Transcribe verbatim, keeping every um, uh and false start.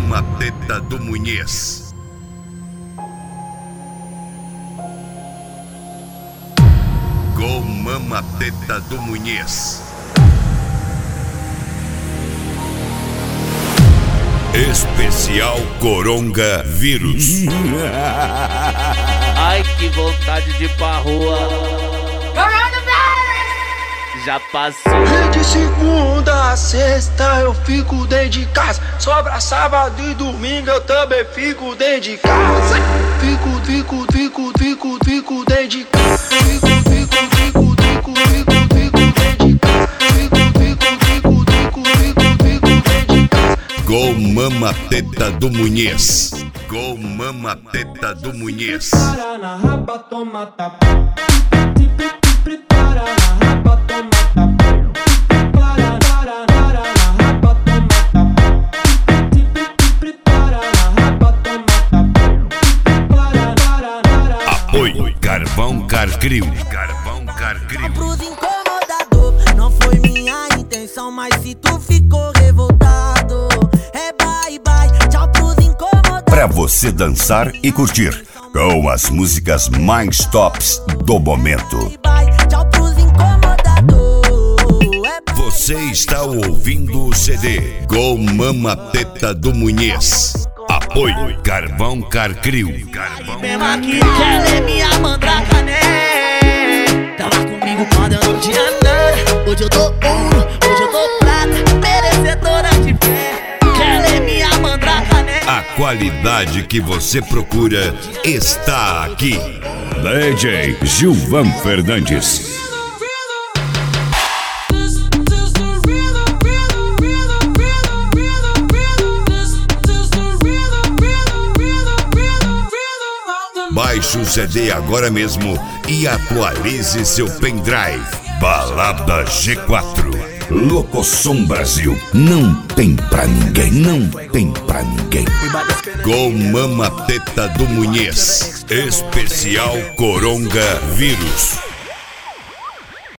Mama Teta do Munhez. Go Mama Teta do Munhez. Especial Coronga Vírus. Ai, que vontade de ir pra rua. Já passou. E de segunda a sexta eu fico dentro de casa. Sobra sábado e domingo eu também fico dentro de casa. Fico, fico, fico, fico, fico dentro de casa. Fico, fico, fico, fico, fico, fico dentro de casa. Fico, fico, fico, fico, fico, fico dentro de casa. Go Mama Teta do Munhez. Go Mama Teta do Munhez. Para na raba, toma tapa. Prepara na raba, toma tapa. Para, para, para na raba, toma tapa. Prepara na raba, toma tapa. Para, para, para. Apoio Carvão Carcril. Carvão Carcril. Pros incomodador, não foi minha intenção, mas se tu ficou revoltado, é bye bye, tchau pros incomodador. Pra você dançar e curtir com as músicas mais tops do momento. Tchau pros incomodador. Você está ouvindo o C D Go Mama Teta do Munhez. Apoio Carvão Carcril. Carvão Mesmo aqui que ela é minha mandraca, né? Tava comigo quando eu não tinha nada. Hoje eu tô ouro, hoje eu tô prata, merecedora de fé. Que ela é minha mandraca, né? A qualidade que você procura está aqui. D J Gilvan Fernandes. Baixe o C D agora mesmo e atualize seu pendrive. Balada G quatro. Locosom Brasil. Não tem pra ninguém. Não tem pra ninguém. Go Mama Teta do Munhez. Especial Coronga Vírus.